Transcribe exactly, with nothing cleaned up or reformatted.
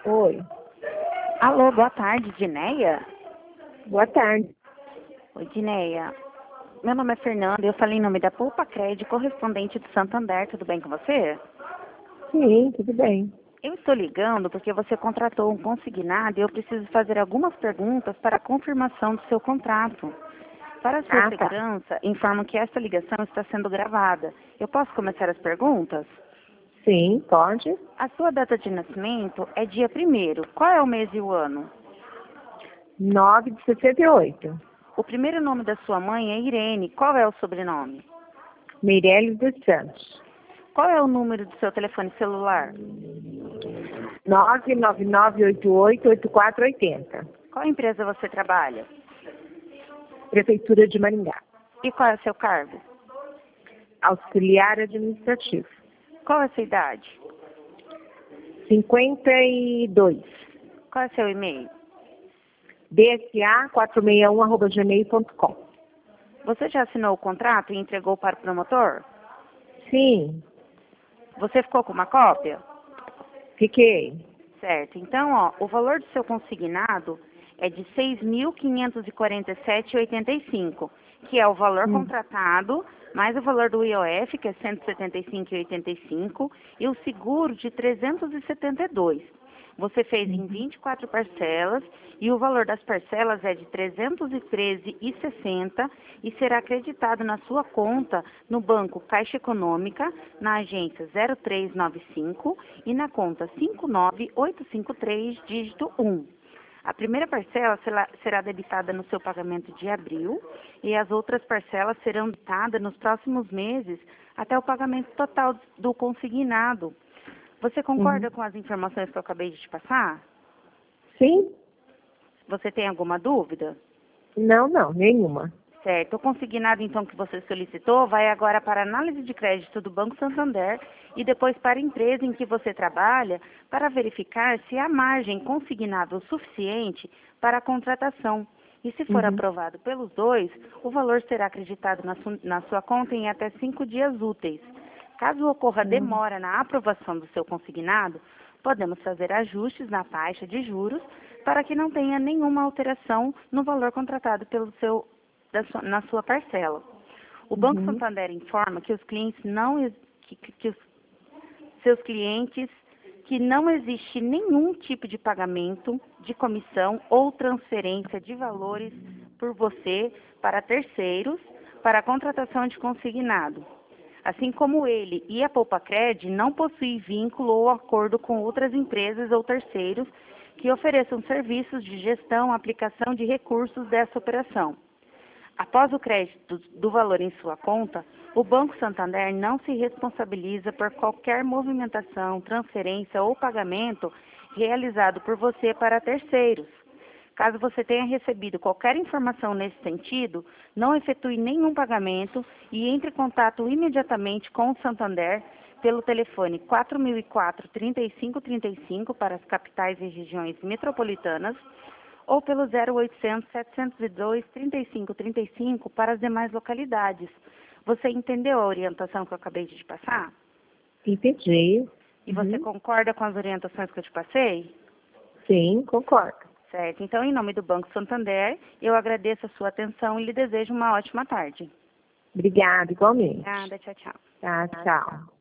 Oi, Alô, boa tarde, Dineia? boa tarde. Oi, Dineia. Meu nome é Fernanda e eu falei em nome da Poupa Cred, correspondente do Santander. Tudo bem com você? Sim, tudo bem. Eu estou ligando porque você contratou um consignado e eu preciso fazer algumas perguntas para a confirmação do seu contrato. Para a sua Ah, tá. segurança, informo que esta ligação está sendo gravada. Eu posso começar as perguntas? Sim, pode. A sua data de nascimento é dia primeiro. Qual é o mês e o ano? Nove de sessenta e oito. O primeiro nome da sua mãe é Irene. Qual é o sobrenome? Meirelles dos Santos. Qual é o número do seu telefone celular? Nove nove nove oito oito oito quatro oito zero. Qual empresa você trabalha? Prefeitura de Maringá. E qual é o seu cargo? Auxiliar administrativo. Qual é a sua idade? cinquenta e dois. Qual é o seu e-mail? D S A quatrocentos e sessenta e um arroba gmail ponto com. Você já assinou o contrato e entregou para o promotor? Sim, Você ficou com uma cópia? fiquei. Certo. Então, ó, o valor do seu consignado é de seis mil quinhentos e quarenta e sete reais e oitenta e cinco centavos, que é o valor Hum. contratado, mais o valor do I O F, que é cento e setenta e cinco reais e oitenta e cinco centavos, e o seguro de trezentos e setenta e dois reais. Você fez em vinte e quatro parcelas e o valor das parcelas é de trezentos e treze reais e sessenta centavos e será acreditado na sua conta no Banco Caixa Econômica, na agência zero três nove cinco e na conta cinco nove oito cinco três, dígito um. A primeira parcela será, será debitada no seu pagamento de abril e as outras parcelas serão debitadas nos próximos meses até o pagamento total do consignado. Você concorda Uhum. com as informações que eu acabei de te passar? Sim? Você tem alguma dúvida? Não, não, nenhuma. Certo. O consignado, então, que você solicitou vai agora para a análise de crédito do Banco Santander e depois para a empresa em que você trabalha para verificar se há margem consignada o suficiente para a contratação. E se for Uhum. aprovado pelos dois, o valor será acreditado na, su na sua conta em até cinco dias úteis. Caso ocorra Uhum. demora na aprovação do seu consignado, podemos fazer ajustes na taxa de juros para que não tenha nenhuma alteração no valor contratado pelo seu, da sua- na sua parcela. O Banco Uhum. Santander informa que os clientes não ex- que, que- que os seus clientes que não existe nenhum tipo de pagamento de comissão ou transferência de valores por você para terceiros para a contratação de consignado. Assim como ele e a Poupacred não possuem vínculo ou acordo com outras empresas ou terceiros que ofereçam serviços de gestão, aplicação de recursos dessa operação. Após o crédito do valor em sua conta, o Banco Santander não se responsabiliza por qualquer movimentação, transferência ou pagamento realizado por você para terceiros. Caso você tenha recebido qualquer informação nesse sentido, não efetue nenhum pagamento e entre em contato imediatamente com o Santander pelo telefone quatro mil e quatro, trinta e cinco trinta e cinco para as capitais e regiões metropolitanas ou pelo zero oitocentos, setecentos e dois, trinta e cinco trinta e cinco para as demais localidades. Você entendeu a orientação que eu acabei de te passar? Entendi. E você Uhum. concorda com as orientações que eu te passei? Sim, concordo. Certo. Então, em nome do Banco Santander, eu agradeço a sua atenção e lhe desejo uma ótima tarde. Obrigada, igualmente. Obrigada. Tchau, tchau. Tá, tchau.